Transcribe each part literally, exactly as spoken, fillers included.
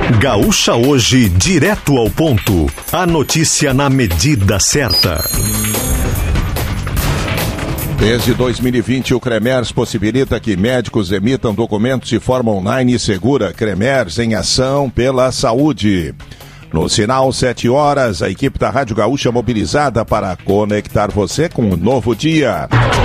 Gaúcha Hoje, direto ao ponto. A notícia na medida certa. Desde dois mil e vinte, o CREMERS possibilita que médicos emitam documentos de forma online e segura. CREMERS em ação pela saúde. No sinal sete horas, a equipe da Rádio Gaúcha mobilizada para conectar você com um novo dia.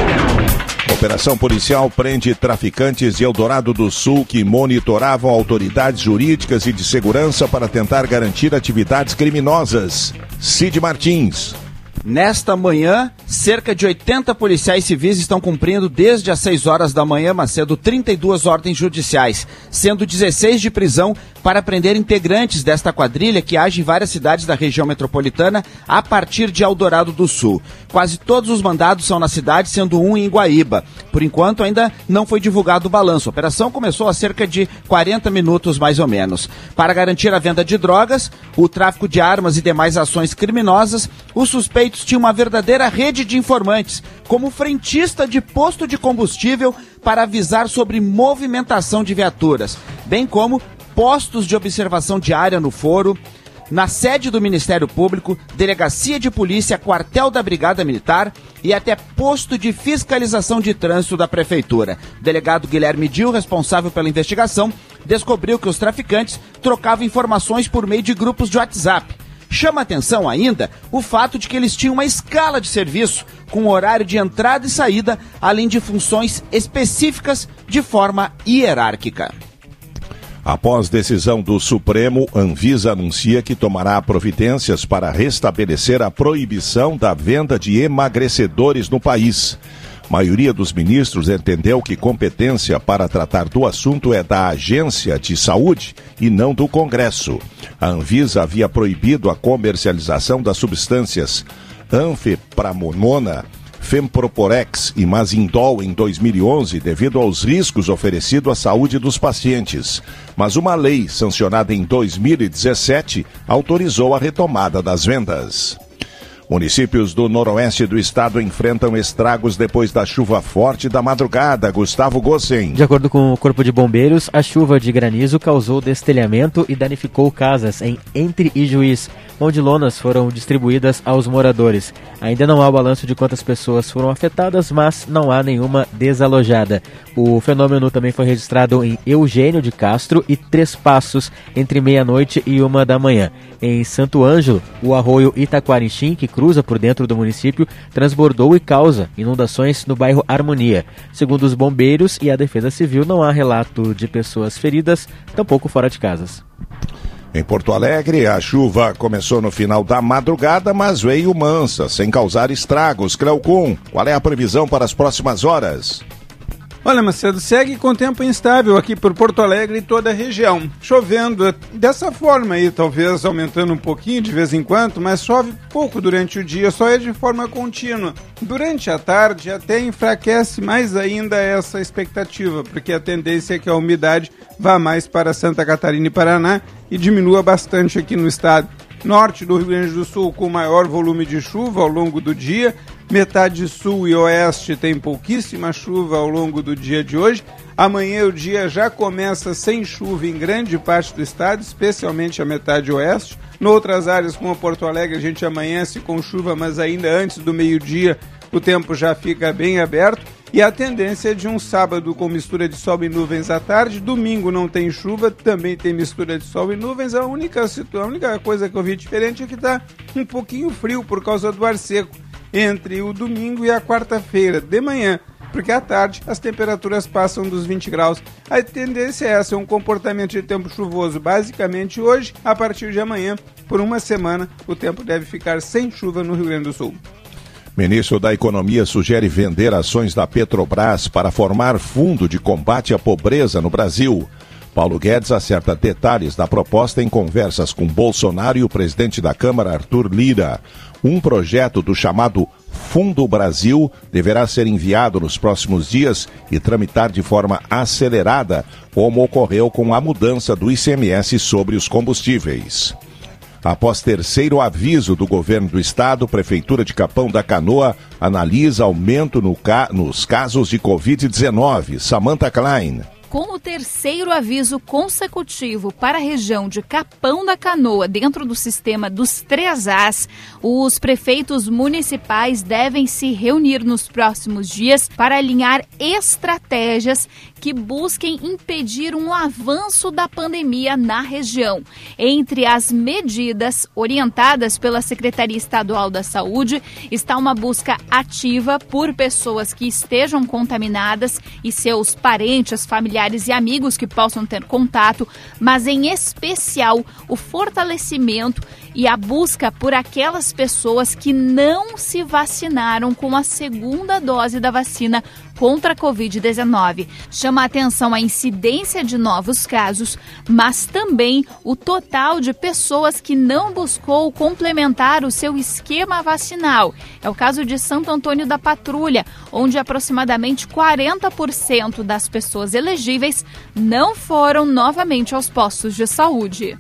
Operação policial prende traficantes de Eldorado do Sul que monitoravam autoridades jurídicas e de segurança para tentar garantir atividades criminosas. Cid Martins. Nesta manhã, cerca de oitenta policiais civis estão cumprindo desde as seis horas da manhã, mas sendo trinta e duas ordens judiciais, sendo dezesseis de prisão para prender integrantes desta quadrilha que age em várias cidades da região metropolitana a partir de Eldorado do Sul. Quase todos os mandados são na cidade, sendo um em Guaíba. Por enquanto, ainda não foi divulgado o balanço. A operação começou há cerca de quarenta minutos, mais ou menos. Para garantir a venda de drogas, o tráfico de armas e demais ações criminosas, os suspeitos tinham uma verdadeira rede de informantes, como frentista de posto de combustível para avisar sobre movimentação de viaturas, bem como postos de observação diária no foro, na sede do Ministério Público, delegacia de polícia, quartel da Brigada Militar e até posto de fiscalização de trânsito da Prefeitura. O delegado Guilherme Dil, responsável pela investigação, descobriu que os traficantes trocavam informações por meio de grupos de WhatsApp. Chama atenção ainda o fato de que eles tinham uma escala de serviço com horário de entrada e saída, além de funções específicas de forma hierárquica. Após decisão do Supremo, Anvisa anuncia que tomará providências para restabelecer a proibição da venda de emagrecedores no país. A maioria dos ministros entendeu que competência para tratar do assunto é da Agência de Saúde e não do Congresso. A Anvisa havia proibido a comercialização das substâncias anfepramonona, Femproporex e Mazindol em dois mil e onze devido aos riscos oferecidos à saúde dos pacientes. Mas uma lei sancionada em dois mil e dezessete autorizou a retomada das vendas. Municípios do noroeste do estado enfrentam estragos depois da chuva forte da madrugada. Gustavo Gossen. De acordo com o Corpo de Bombeiros, a chuva de granizo causou destelhamento e danificou casas em Entre e Juiz, onde lonas foram distribuídas aos moradores. Ainda não há o balanço de quantas pessoas foram afetadas, mas não há nenhuma desalojada. O fenômeno também foi registrado em Eugênio de Castro e Três Passos, entre meia-noite e uma da manhã. Em Santo Ângelo, o arroio Itaquarinchim, que cruza por dentro do município, transbordou e causa inundações no bairro Harmonia. Segundo os bombeiros e a Defesa Civil, não há relato de pessoas feridas, tampouco fora de casas. Em Porto Alegre, a chuva começou no final da madrugada, mas veio mansa, sem causar estragos. Cleocum, qual é a previsão para as próximas horas? Olha, Macedo, segue com tempo instável aqui por Porto Alegre e toda a região. Chovendo dessa forma aí, talvez aumentando um pouquinho de vez em quando, mas chove pouco durante o dia, só é de forma contínua. Durante a tarde até enfraquece mais ainda essa expectativa, porque a tendência é que a umidade vá mais para Santa Catarina e Paraná e diminua bastante aqui no estado. Norte do Rio Grande do Sul com maior volume de chuva ao longo do dia, metade sul e oeste tem pouquíssima chuva ao longo do dia de hoje. Amanhã o dia já começa sem chuva em grande parte do estado, especialmente a metade oeste. Em outras áreas como Porto Alegre a gente amanhece com chuva, mas ainda antes do meio-dia o tempo já fica bem aberto. E a tendência é de um sábado com mistura de sol e nuvens à tarde. Domingo não tem chuva, também tem mistura de sol e nuvens. A única, a única coisa que eu vi diferente é que está um pouquinho frio por causa do ar seco entre o domingo e a quarta-feira de manhã, porque à tarde as temperaturas passam dos vinte graus. A tendência é essa, é um comportamento de tempo chuvoso basicamente hoje. A partir de amanhã, por uma semana, o tempo deve ficar sem chuva no Rio Grande do Sul. Ministro da Economia sugere vender ações da Petrobras para formar fundo de combate à pobreza no Brasil. Paulo Guedes acerta detalhes da proposta em conversas com Bolsonaro e o presidente da Câmara, Arthur Lira. Um projeto do chamado Fundo Brasil deverá ser enviado nos próximos dias e tramitar de forma acelerada, como ocorreu com a mudança do I C M S sobre os combustíveis. Após terceiro aviso do governo do estado, Prefeitura de Capão da Canoa analisa aumento no ca... nos casos de covid dezenove. Samantha Klein. com o terceiro aviso consecutivo para a região de Capão da Canoa, dentro do sistema dos três As, os prefeitos municipais devem se reunir nos próximos dias para alinhar estratégias que busquem impedir um avanço da pandemia na região. Entre as medidas orientadas pela Secretaria Estadual da Saúde está uma busca ativa por pessoas que estejam contaminadas e seus parentes, familiares e amigos que possam ter contato, mas em especial o fortalecimento e a busca por aquelas pessoas que não se vacinaram com a segunda dose da vacina contra a covid dezenove. Chama a atenção a incidência de novos casos, mas também o total de pessoas que não buscou complementar o seu esquema vacinal. É o caso de Santo Antônio da Patrulha, onde aproximadamente quarenta por cento das pessoas elegíveis não foram novamente aos postos de saúde.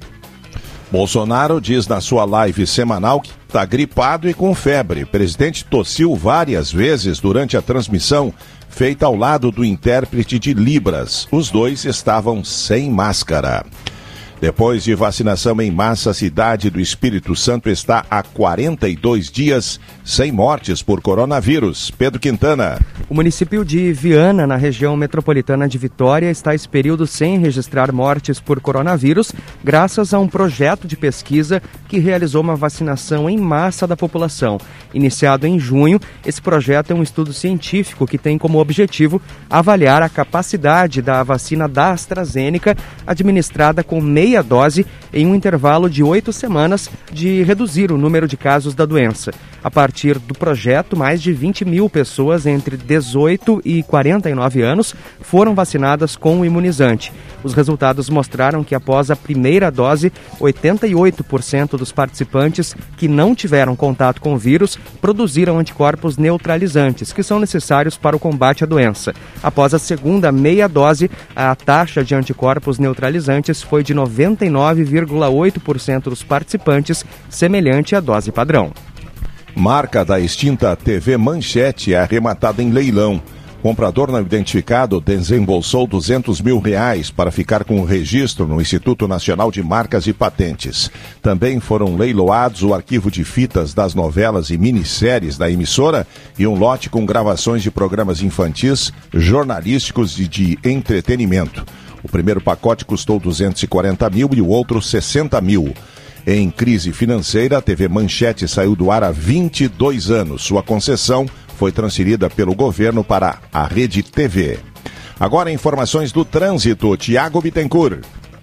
Bolsonaro diz na sua live semanal que está gripado e com febre. O presidente tossiu várias vezes durante a transmissão feita ao lado do intérprete de Libras. Os dois estavam sem máscara. Depois de vacinação em massa, a cidade do Espírito Santo está há quarenta e dois dias sem mortes por coronavírus. Pedro Quintana. O município de Viana, na região metropolitana de Vitória, está esse período sem registrar mortes por coronavírus, graças a um projeto de pesquisa que realizou uma vacinação em massa da população. Iniciado em junho, esse projeto é um estudo científico que tem como objetivo avaliar a capacidade da vacina da AstraZeneca, administrada com meia dose em um intervalo de oito semanas, de reduzir o número de casos da doença. A partir do projeto, mais de vinte mil pessoas entre dezoito e quarenta e nove anos foram vacinadas com o imunizante. Os resultados mostraram que após a primeira dose, oitenta e oito por cento dos participantes que não tiveram contato com o vírus produziram anticorpos neutralizantes, que são necessários para o combate à doença. Após a segunda meia dose, a taxa de anticorpos neutralizantes foi de noventa e nove vírgula oito por cento dos participantes, semelhante à dose padrão. Marca da extinta T V Manchete é arrematada em leilão. Comprador não identificado desembolsou duzentos mil reais para ficar com o registro no Instituto Nacional de Marcas e Patentes. Também foram leiloados o arquivo de fitas das novelas e minisséries da emissora e um lote com gravações de programas infantis, jornalísticos e de entretenimento. O primeiro pacote custou duzentos e quarenta mil e o outro sessenta mil. Em crise financeira, a T V Manchete saiu do ar há vinte e dois anos. Sua concessão foi transferida pelo governo para a Rede T V. Agora, informações do trânsito. Tiago Bittencourt.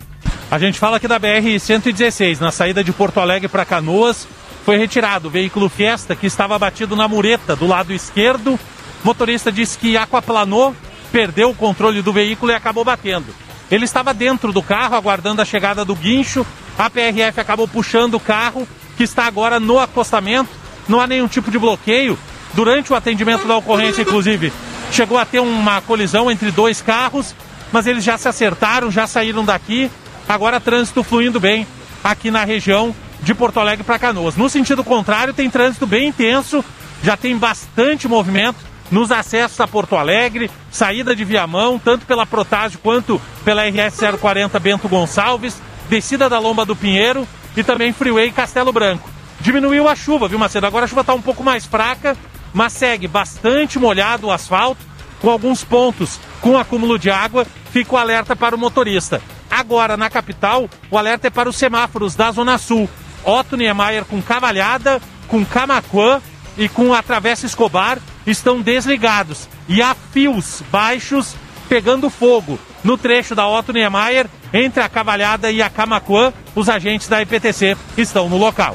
A gente fala aqui da B R cento e dezesseis, na saída de Porto Alegre para Canoas. Foi retirado o veículo Fiesta, que estava batido na mureta do lado esquerdo. O motorista disse que aquaplanou, perdeu o controle do veículo e acabou batendo. Ele estava dentro do carro, aguardando a chegada do guincho. A P R F acabou puxando o carro, que está agora no acostamento. Não há nenhum tipo de bloqueio. Durante o atendimento da ocorrência, inclusive, chegou a ter uma colisão entre dois carros, mas eles já se acertaram, já saíram daqui. Agora trânsito fluindo bem aqui na região de Porto Alegre para Canoas. No sentido contrário, tem trânsito bem intenso, já tem bastante movimento nos acessos a Porto Alegre, saída de Viamão, tanto pela Protásio quanto pela R S zero quarenta Bento Gonçalves, descida da Lomba do Pinheiro e também Freeway Castelo Branco. Diminuiu a chuva, viu, Macedo? Agora a chuva está um pouco mais fraca, mas segue bastante molhado o asfalto, com alguns pontos com acúmulo de água. Fica o alerta para o motorista. Agora, na capital, o alerta é para os semáforos da Zona Sul. Otto Niemeyer com Cavalhada, com Camaquã e com a Travessa Escobar estão desligados. E há fios baixos pegando fogo no trecho da Otto Niemeyer, entre a Cavalhada e a Camaquã. Os agentes da I P T C estão no local.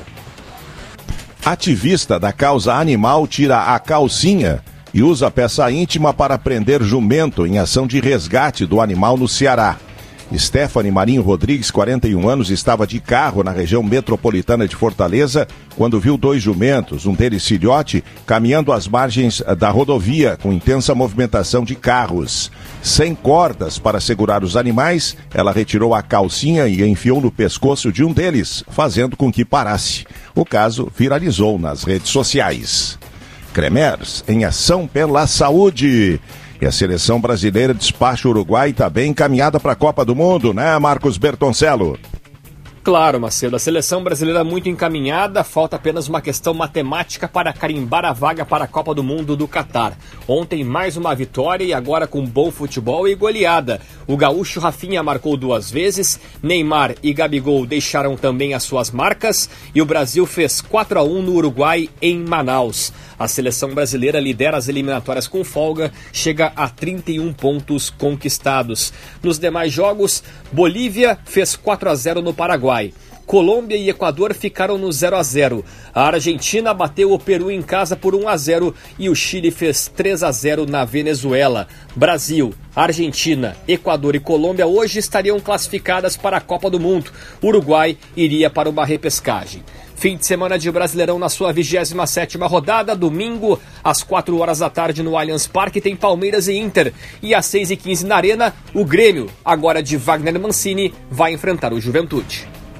Ativista da causa animal tira a calcinha e usa peça íntima para prender jumento em ação de resgate do animal no Ceará. Stephanie Marinho Rodrigues, quarenta e um anos, estava de carro na região metropolitana de Fortaleza quando viu dois jumentos, um deles filhote, caminhando às margens da rodovia com intensa movimentação de carros. Sem cordas para segurar os animais, ela retirou a calcinha e enfiou no pescoço de um deles, fazendo com que parasse. O caso viralizou nas redes sociais. Cremers, em ação pela saúde. E a seleção brasileira despacha o Uruguai e está bem encaminhada para a Copa do Mundo, né, Marcos Bertoncello? Claro, Macedo, a seleção brasileira muito encaminhada, falta apenas uma questão matemática para carimbar a vaga para a Copa do Mundo do Catar. Ontem mais uma vitória e agora com bom futebol e goleada. O gaúcho Rafinha marcou duas vezes, Neymar e Gabigol deixaram também as suas marcas e o Brasil fez quatro a um no Uruguai em Manaus. A seleção brasileira lidera as eliminatórias com folga, chega a trinta e um pontos conquistados. Nos demais jogos, Bolívia fez quatro a zero no Paraguai. Colômbia e Equador ficaram no zero a zero. A Argentina bateu o Peru em casa por um a zero e o Chile fez três a zero na Venezuela. Brasil, Argentina, Equador e Colômbia hoje estariam classificadas para a Copa do Mundo. Uruguai iria para uma repescagem. Fim de semana de Brasileirão na sua vigésima sétima rodada, domingo, às quatro horas da tarde no Allianz Parque, tem Palmeiras e Inter. E às seis e quinze na Arena, o Grêmio, agora de Wagner Mancini, vai enfrentar o Juventude.